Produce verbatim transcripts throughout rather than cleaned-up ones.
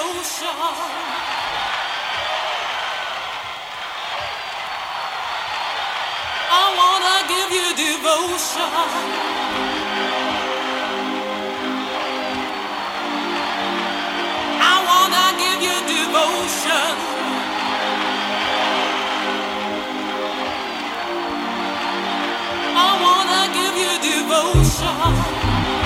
devotion. I wanna give you devotion. Devotion. I wanna give you devotion.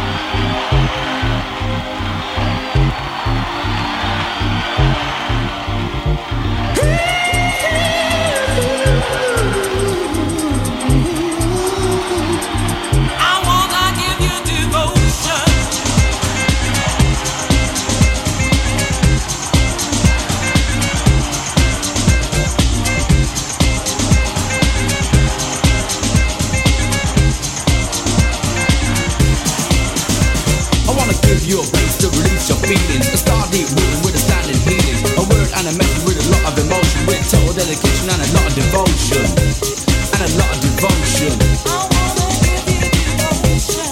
Your base to release your feelings. A star deep rooted with a standing healing. A word and a message with a lot of emotion. With total dedication and a lot of devotion. And a lot of devotion. I wanna give you devotion.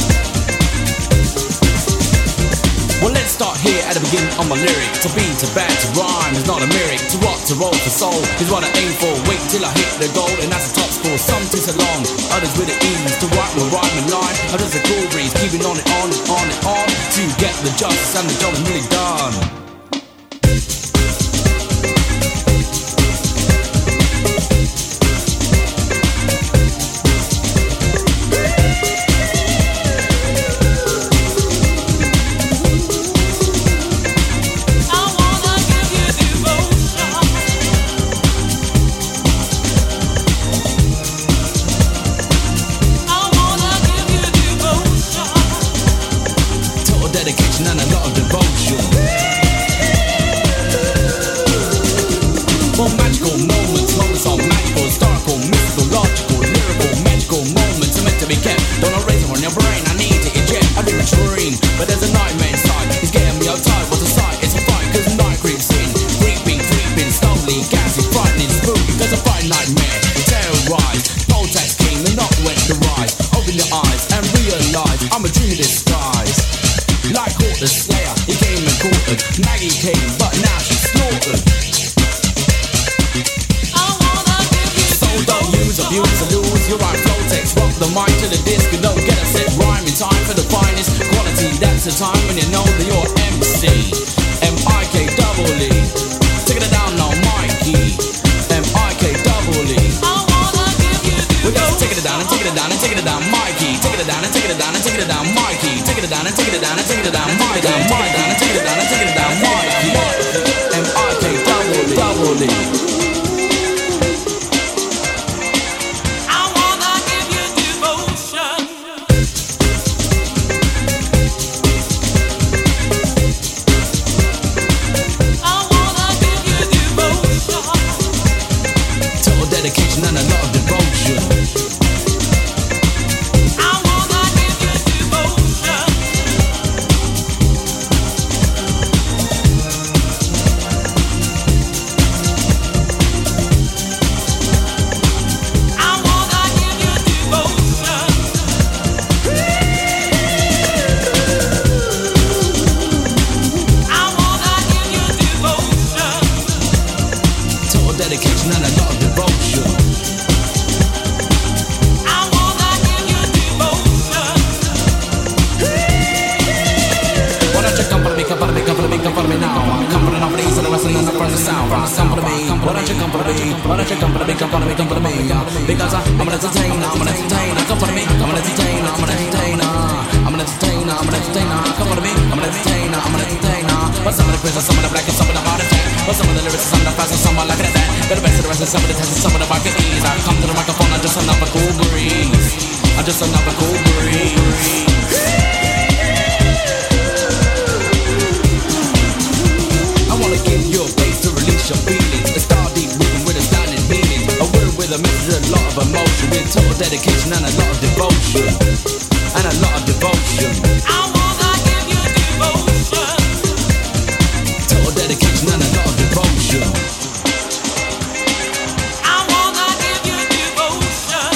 Well, let's start here at the beginning of my lyric. To be, to bad, to rhyme is not a lyric. To rock, to roll, for soul is what I aim for. Wait till I hit the goal and that's the top score. Some takes a long, others with the ease. To write my rhyme and line, others a cool breeze. Keeping on and on and on and on to get the justice and the job is nearly done. Dedication and a lot of devotion. For magical moments, moments are magical, historical, mystical, logical, lyrical, magical moments are meant to be kept. Don't erase them on your brain, I need to eject. I do a dream, but there's a nightmare inside. It's getting me outside, what's the sight? It's a fight, cause night creeps in. Creeping, creeping, slowly, gassy, frightening, spooky, cause a fright nightmare. Terrorize, Voltax king, the not went to rise. Open your eyes and realize I'm a dream in disguise. Like Hawk the Slayer, he came and caught her. Maggie came, but now she's slaughtered. I wanna give you So don't use, abuse, or lose your right flow text. Rock the mic to the disc and don't get a set rhyme in time for the finest quality. That's the time when you know that you're M C. M I K double E. Take it down now, Mikey. M I K double E. I wanna give you devotion. We're just taking it down and taking it down and taking it down, Mikey. Taking it down and taking it down and taking it down, Mikey. Taking it down and taking it down and taking it down, Mikey. Down, Mikey. Down and taking it down and taking it down, Mikey. M I K double E, double E. I wanna give you devotion. I wanna give you devotion. Total dedication and a lot of devotion. I wanna give you devotion. I wanna give you devotion. I wanna give you devotion. Total dedication and a lot of devotion. I wanna give you devotion. Why don't you come for me, come for me, come for me, come for me now? Come for the novelties and the wrestling and the front sound. Come for me, why don't you come for me? Why don't you come for me, come for me, come for me? Because I'm an entertainer, I'm an entertainer. Come for me, I'm an entertainer, I'm an entertainer. I'm an entertainer, I'm an entertainer. Come for me, I'm an entertainer, I'm an entertainer. But some of the prison, some of the black and some of the heart attack. But some of the lyrics, some of the fast and some are like that. But the best of the rest, some of the tests and some of the back ease. I come to the microphone, I'm just another cool breeze. I'm just another cool breeze. I wanna give you a place to release your feelings. A star deep moving with a standing healing. A word with a message, a lot of emotion. With total dedication and a lot of devotion. And a lot of devotion. I wanna give you devotion. Total dedication and a lot of devotion. I wanna give you devotion.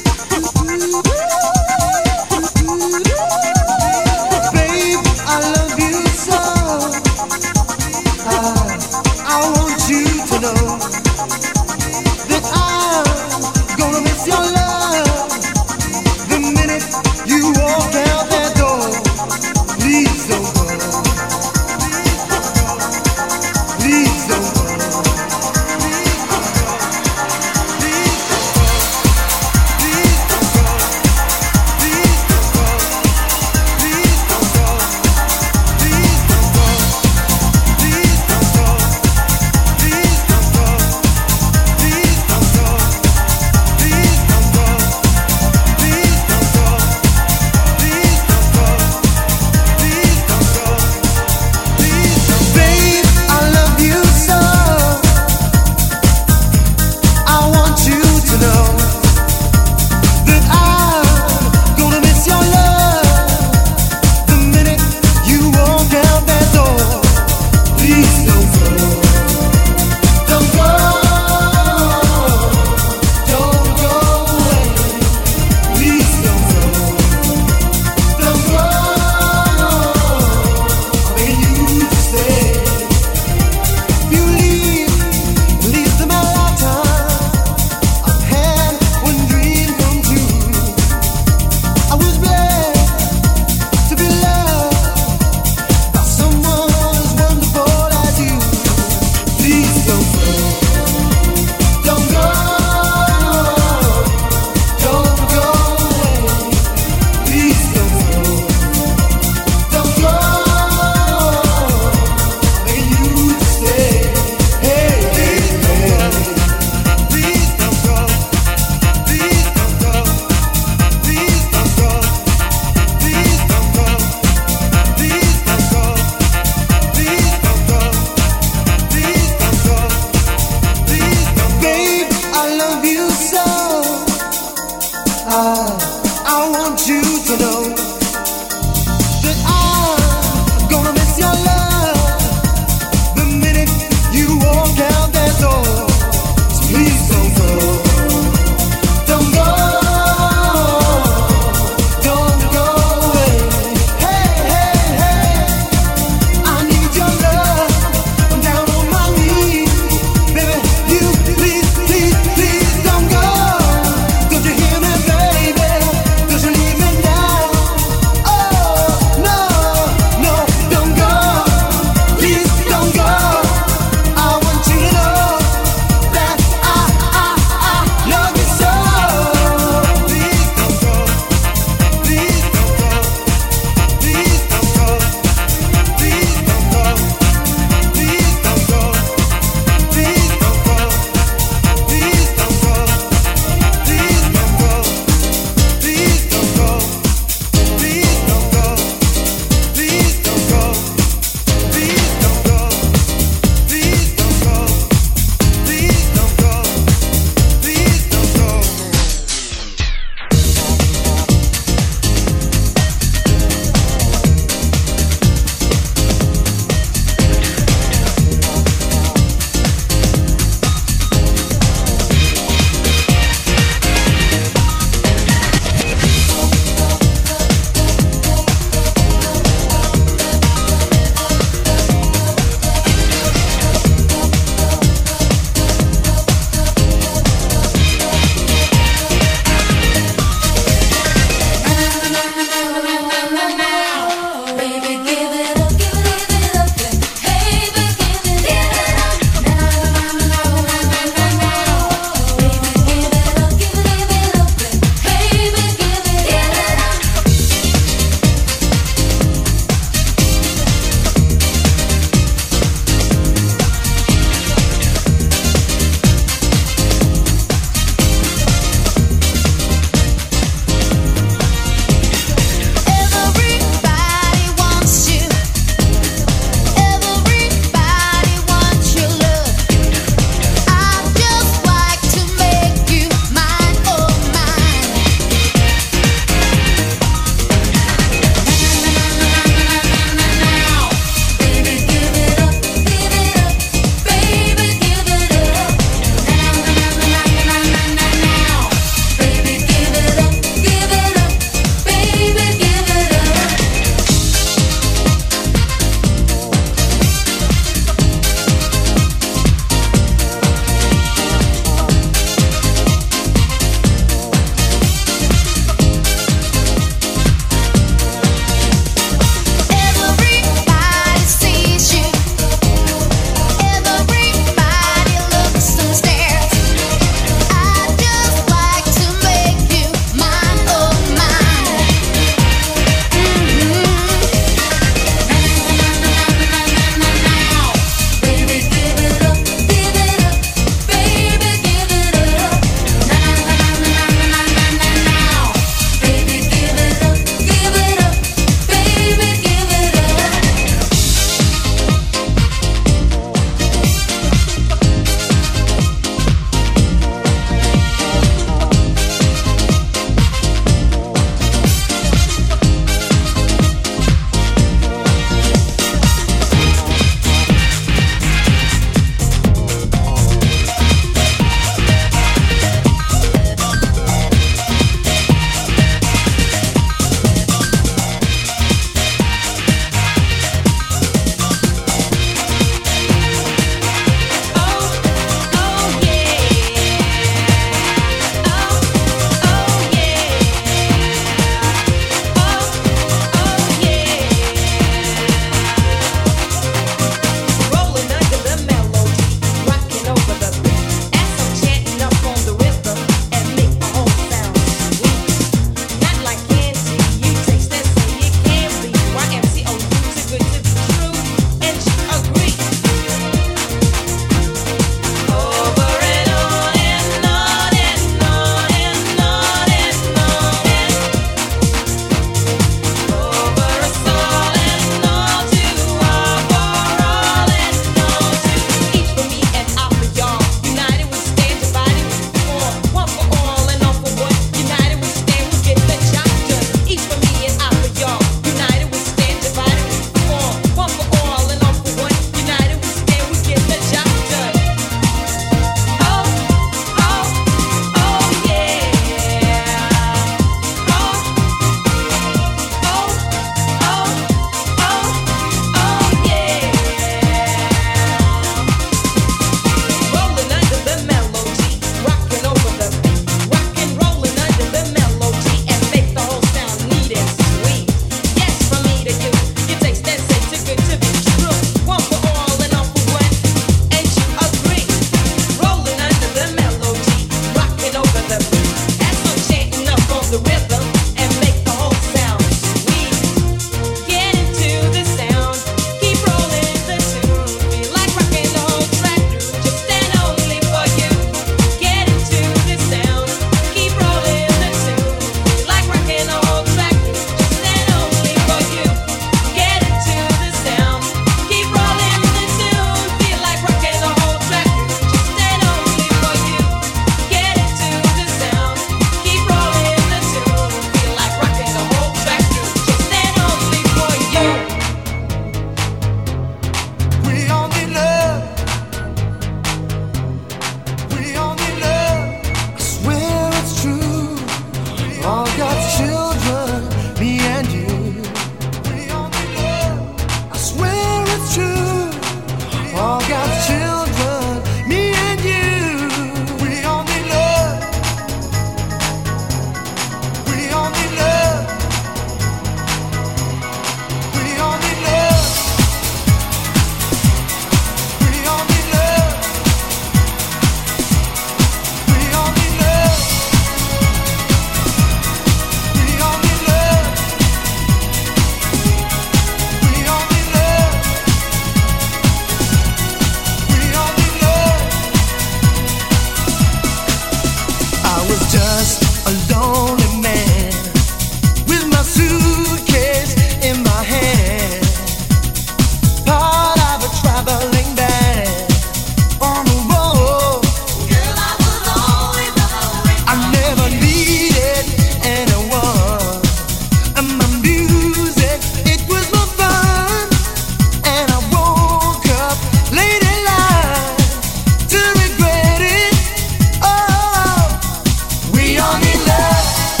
We all need love.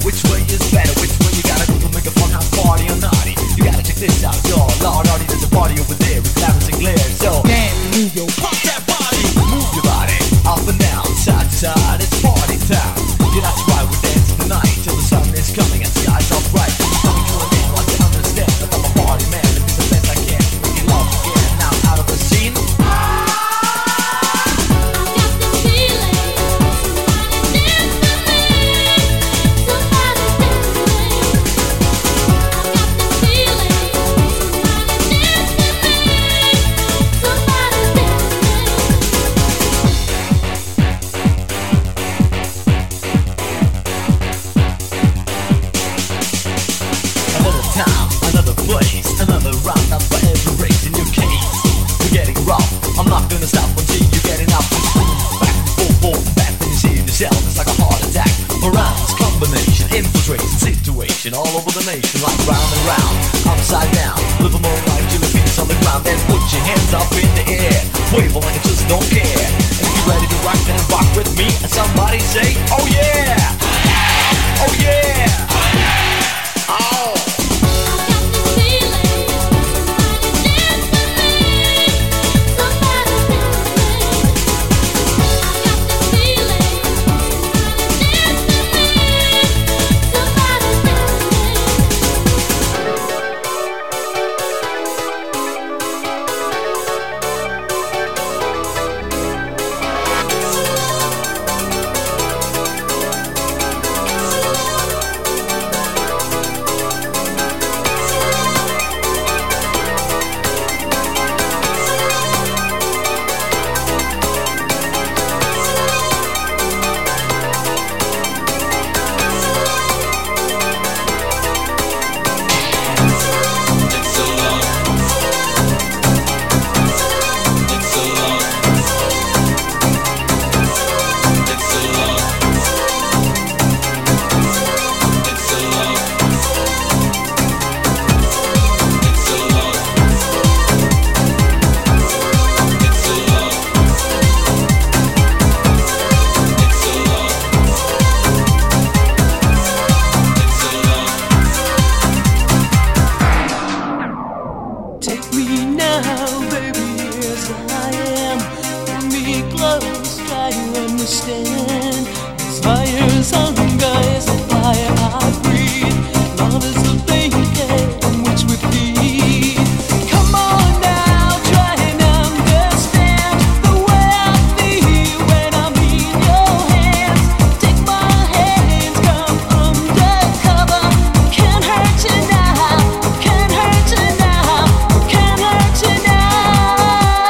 which way is better, which way you gotta go to make a fun house party or naughty. You gotta check this out, yo, Lord, already there's a party over there with lavender and glare. So dance, move your pop that body, move your body up and down, side to side. It's party time. Yeah, that's right, we're dancing tonight till the sun is coming and skies are bright. Coming to an end, like you understand that I'm a party man. And do the best I can to make you love again. Now out of the scene. Another round, that's for every race in your case. We're getting rough, I'm not gonna stop until you're getting up. Back, forth, forth, back, when you see yourself, it's like a heart attack. Around, combination, infiltration, situation all over the nation, like round and round, upside down. Live a more life till your feet is on the ground. Then put your hands up in the air, wave like you just don't care. And if you're ready to rock, then rock with me. And somebody say, oh yeah, oh yeah, oh.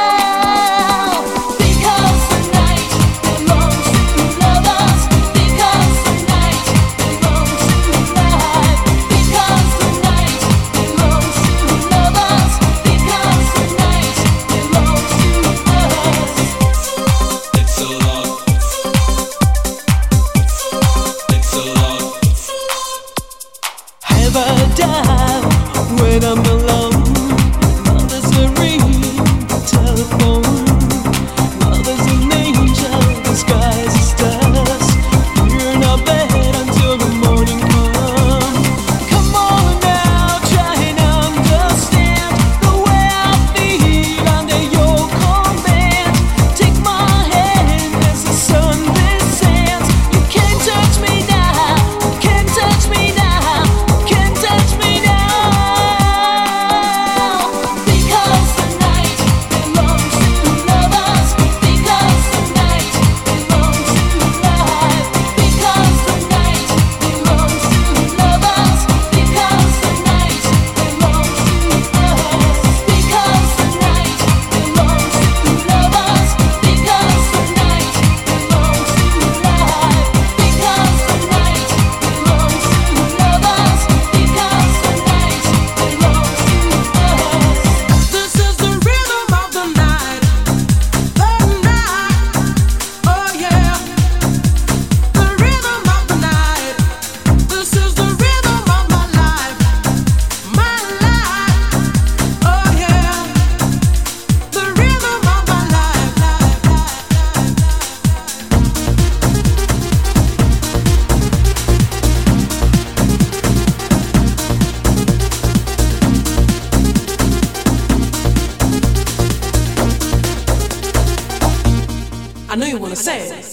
Because wanna say.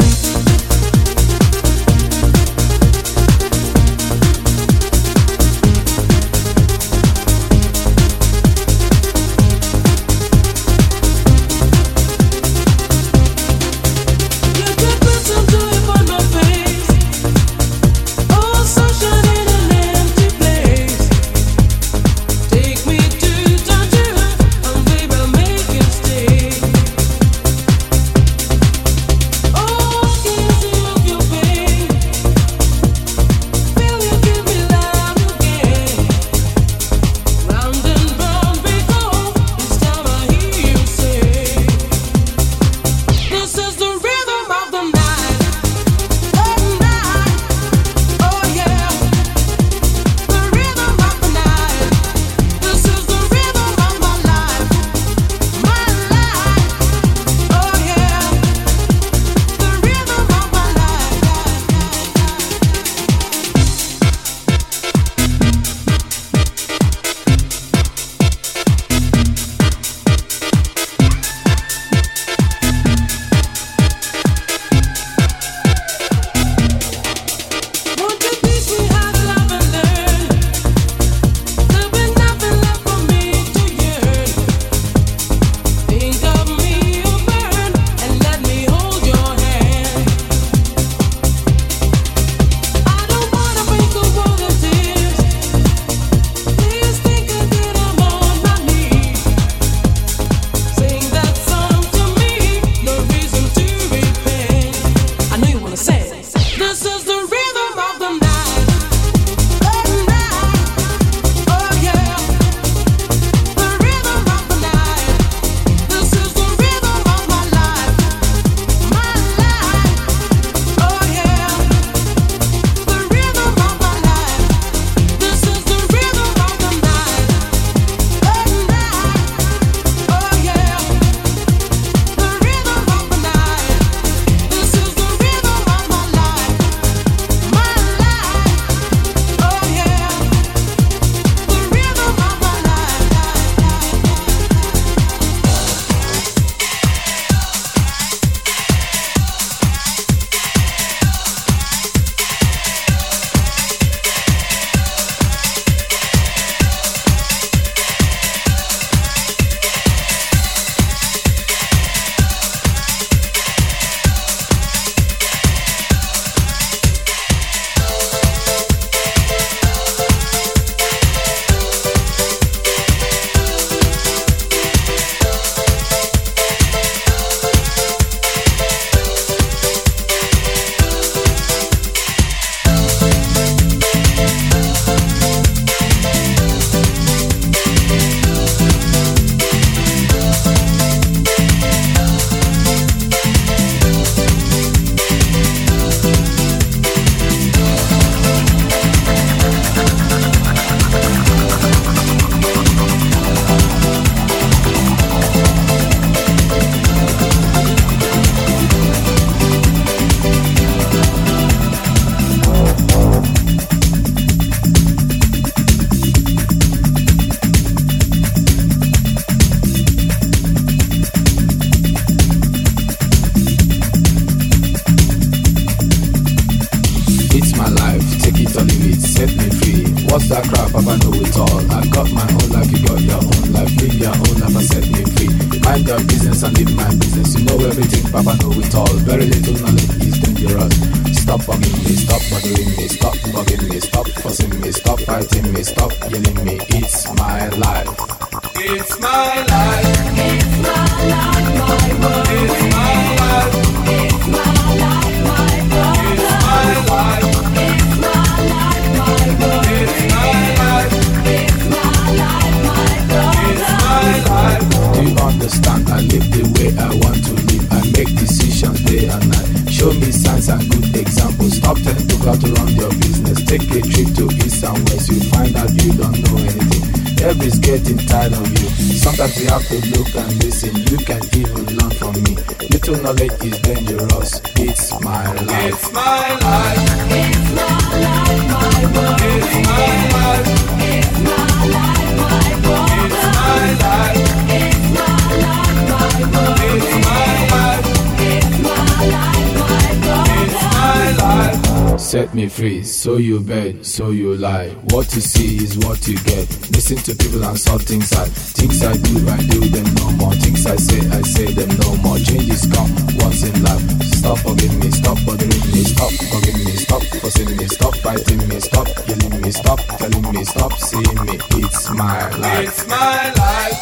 What's that crap? Papa know it all. I got my own life, you got your own life. Live your own life and set me free. Mind your business and live my business. You know everything, Papa know it all. Very little knowledge is dangerous. Stop bugging me, stop bothering me, stop bugging me, stop fussing me, stop fighting me, stop yelling me. It's my life. It's my life. It's my life, my world. It's my life. It's my life, my brother. It's my life. It's my life, my world. It's my life. It's my life, my brother. It's my life. Do you understand? I live the way I want to live. I make decisions day and night. Show me signs and good examples. Stop telling people to run your business. Take a trip to east and west. You find out you don't know anything. Everybody's getting tired of you. Sometimes you have to look and listen. You can even learn from me. Little knowledge is dangerous. It's my life. It's my life. It's my life, my world. It's my life. It's my life, my brother. It's my life. It's my life, my world. It's my life. It's my life. set me free. So you beg, so you lie. What you see is what you get. Listen to people and saw things I Things I do, I do them no more. Things I say, I say them no more. Changes come once in life. Stop forgiving me, stop bothering me. Stop forgiving me, stop forcing me. Stop fighting me, stop killing me. Stop telling me, stop seeing me. It's my life. It's my life.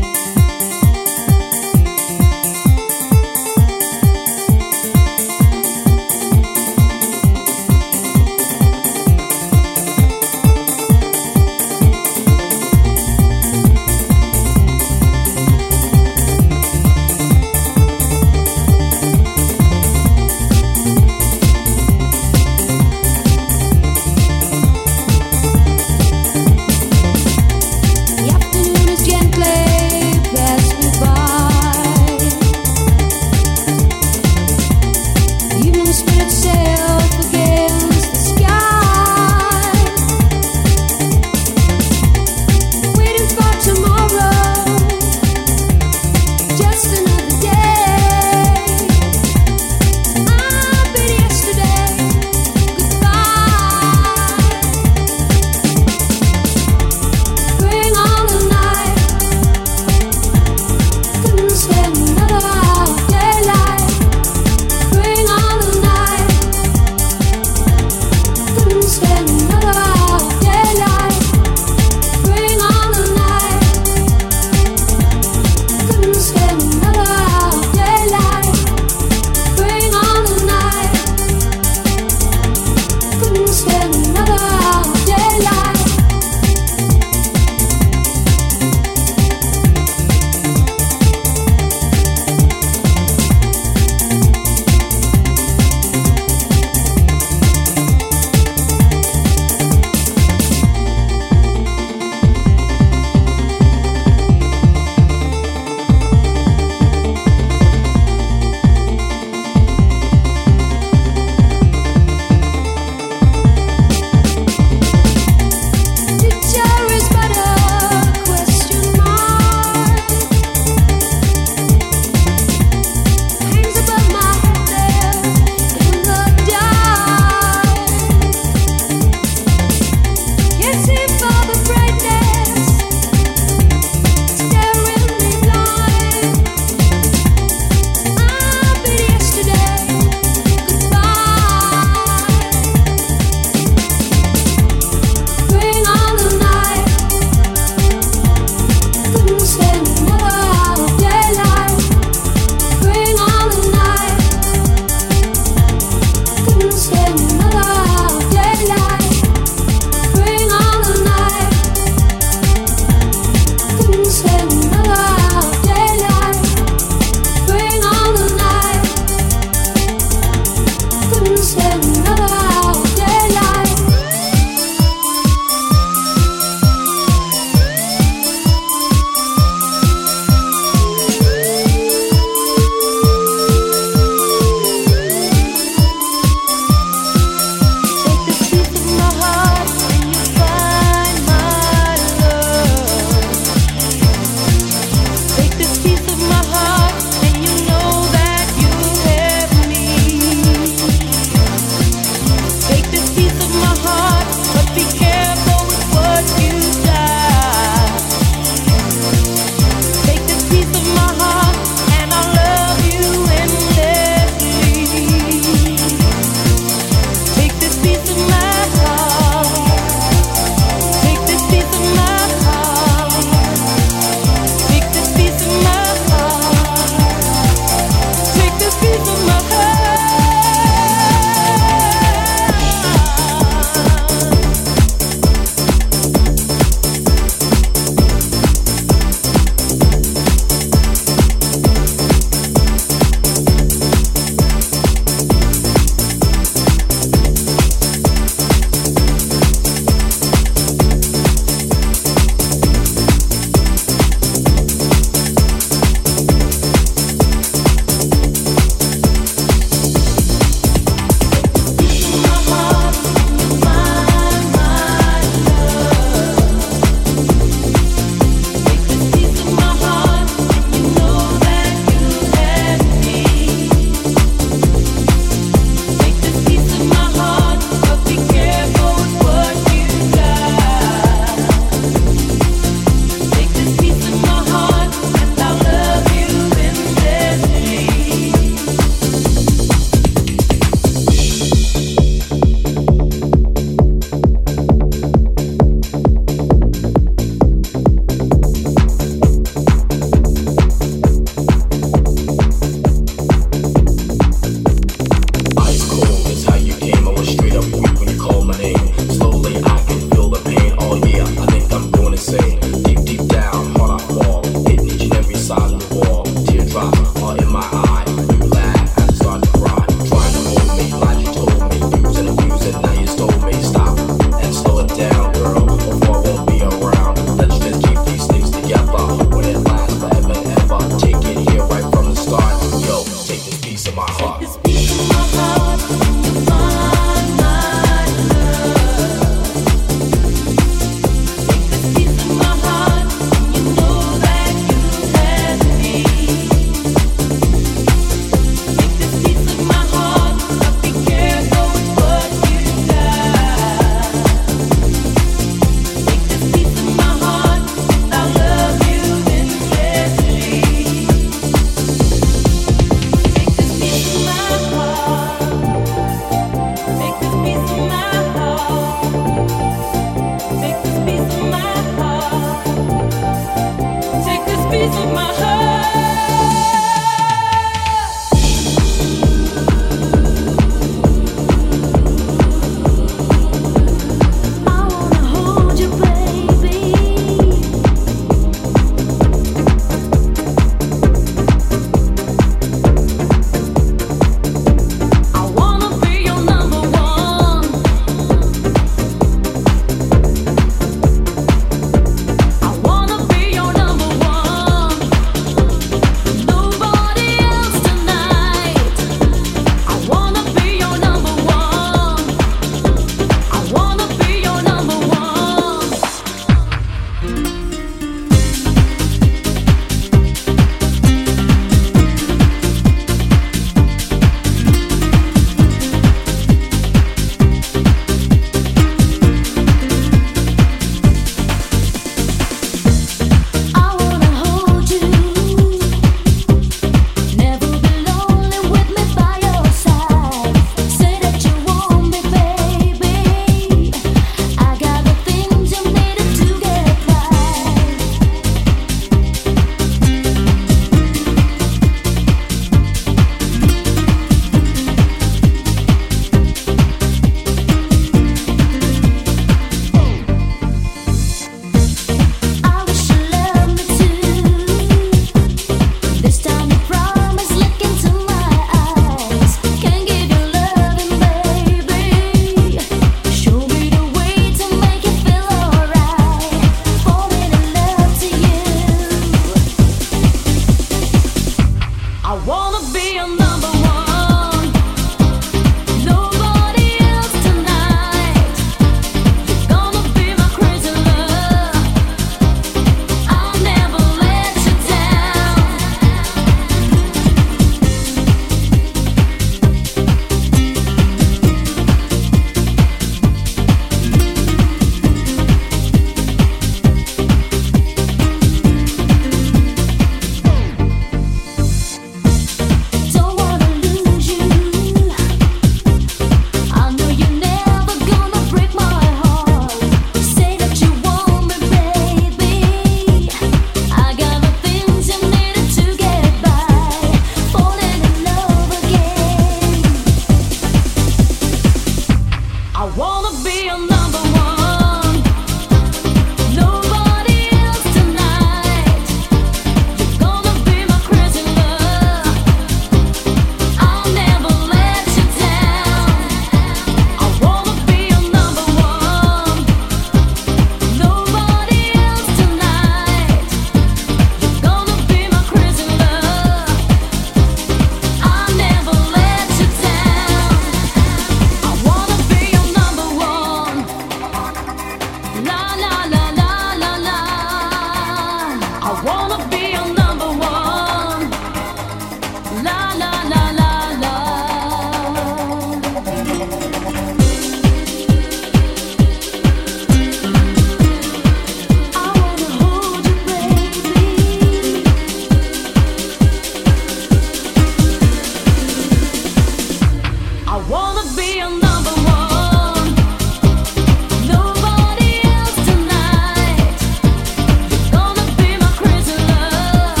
Nobody else tonight. You're gonna be my crazy love.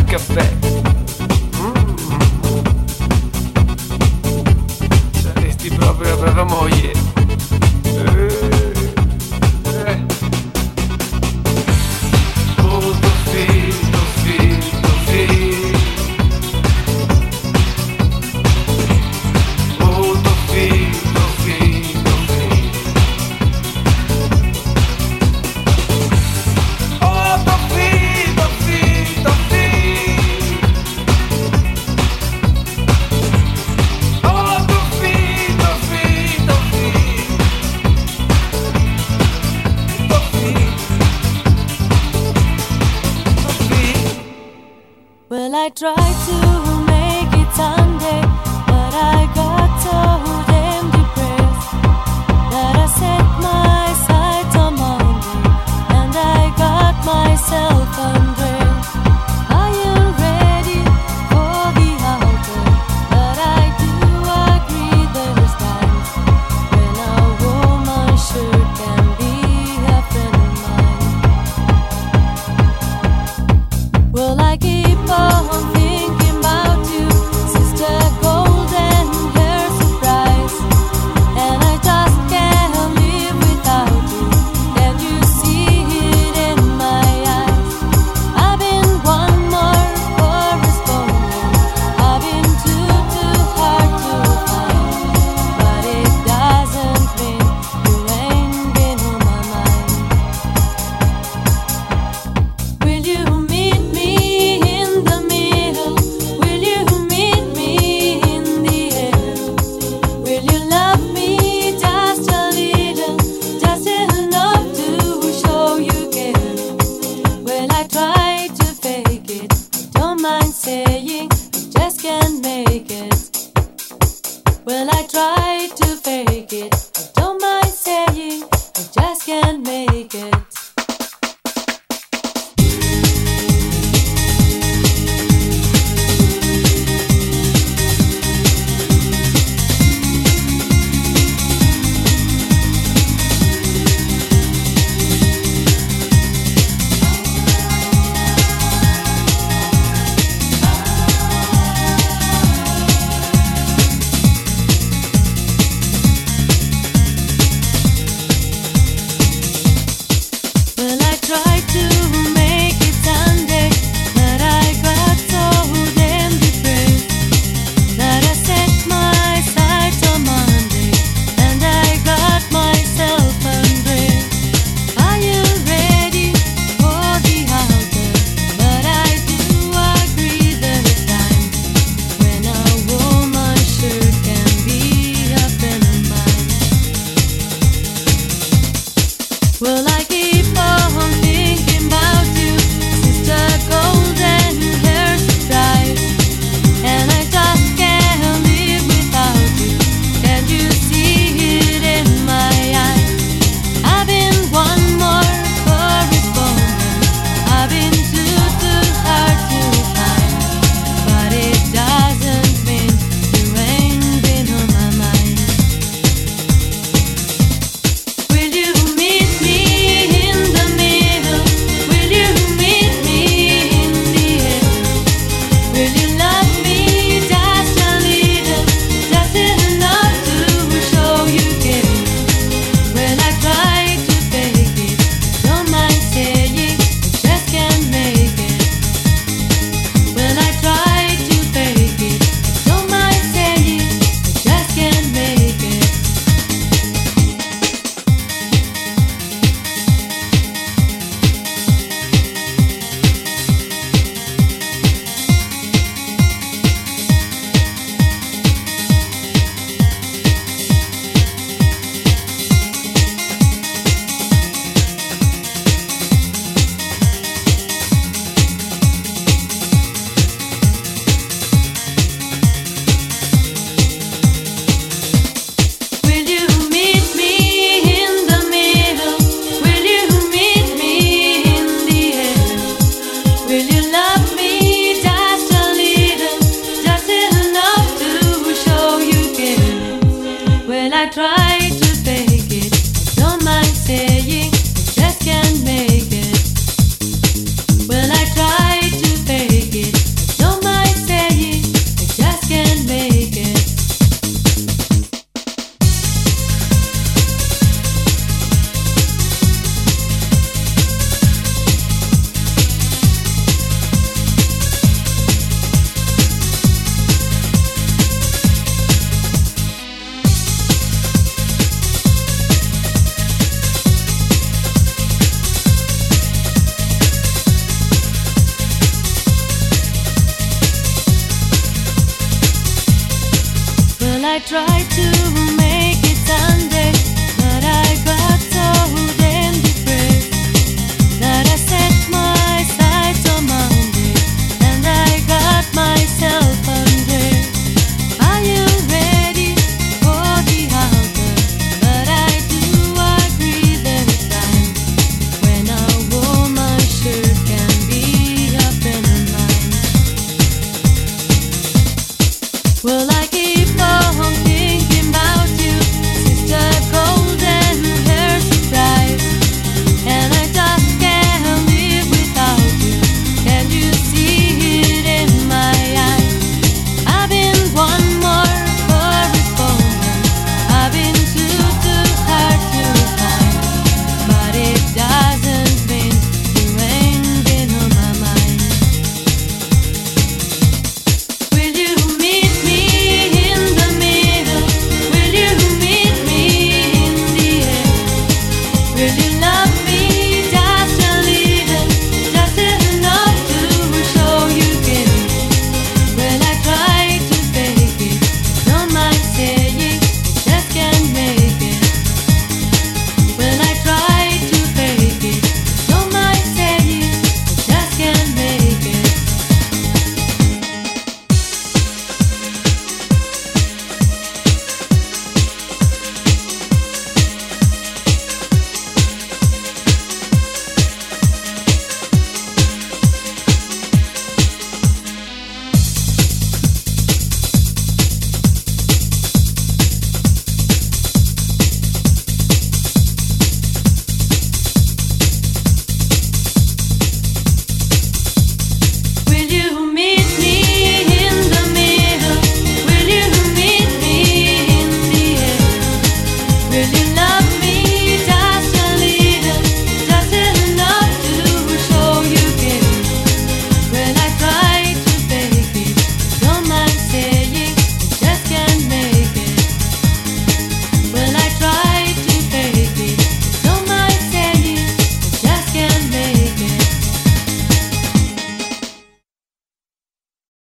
caffè. Mm. Saresti proprio la brava moglie. Eh. Eh. Oh, Tofì, Tofì, Tofì. Oh, Tofì, Tofì, Tofì. Oh, Tofì, Tofì, Tofì. Oh, Tofì, Tofì, Tofì. Tofì. Tofì. Well, I tried to make it Sunday, but I got so damn depressed that I set my sights on Monday and I got myself undressed. I am ready for the altar, but I do agree there's times when a woman sure can be a friend of mine. Well, I keep on thinking about you, Sister Golden Hair Surprise, and I just can't live without you. Can you see it in my eyes? I've been one more correspondent, I've been too, too hard to find, but it doesn't mean you ain't been on my mind. Will you meet me in the middle? Will you meet me in the air? Will you love me just a little, just enough to show you care? Well, I try to fake it, I don't mind saying I just can't make it. Well, I try to fake it, I don't mind saying I just can't make it. Will you